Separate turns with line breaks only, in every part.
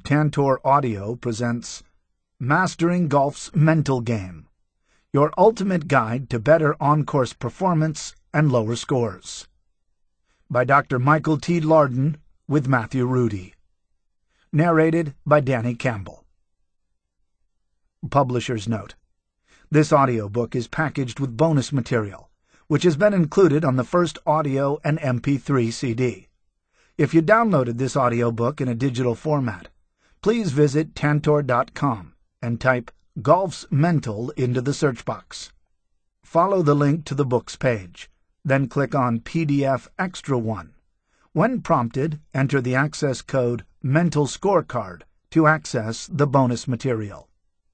Tantor Audio presents Mastering Golf's Mental Game, your ultimate guide to better on-course performance and lower scores. By Dr. Michael T. Lardon with Matthew Rudy. Narrated by Danny Campbell. Publisher's note. This audiobook is packaged with bonus material, which has been included on the first audio and MP3 CD. If you downloaded this audiobook in a digital format, please visit Tantor.com and type Golf's Mental into the search box. Follow the link to the books page, then click on PDF Extra 1. When prompted, enter the access code Mental Scorecard to access the bonus material.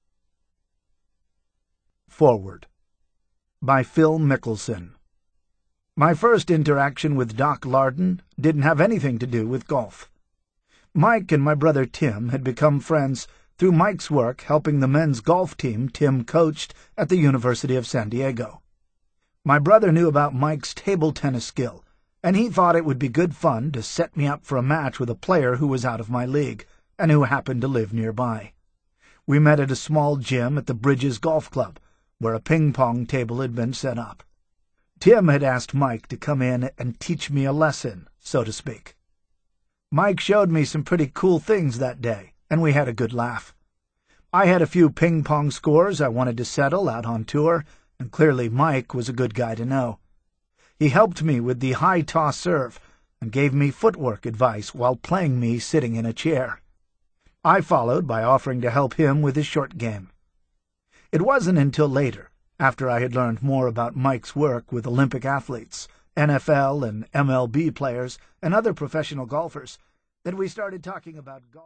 Forward by Phil Mickelson. My first interaction with Doc Lardon didn't have anything to do with golf. Mike and my brother Tim had become friends through Mike's work helping the men's golf team Tim coached at the University of San Diego. My brother knew about Mike's table tennis skill, and he thought it would be good fun to set me up for a match with a player who was out of my league and who happened to live nearby. We met at a small gym at the Bridges Golf Club, where a ping-pong table had been set up. Tim had asked Mike to come in and teach me a lesson, so to speak. Mike showed me some pretty cool things that day, and we had a good laugh. I had a few ping-pong scores I wanted to settle out on tour, and clearly Mike was a good guy to know. He helped me with the high toss serve and gave me footwork advice while playing me sitting in a chair. I followed by offering to help him with his short game. It wasn't until later, after I had learned more about Mike's work with Olympic athletes, NFL and MLB players, and other professional golfers, that we started talking about golf.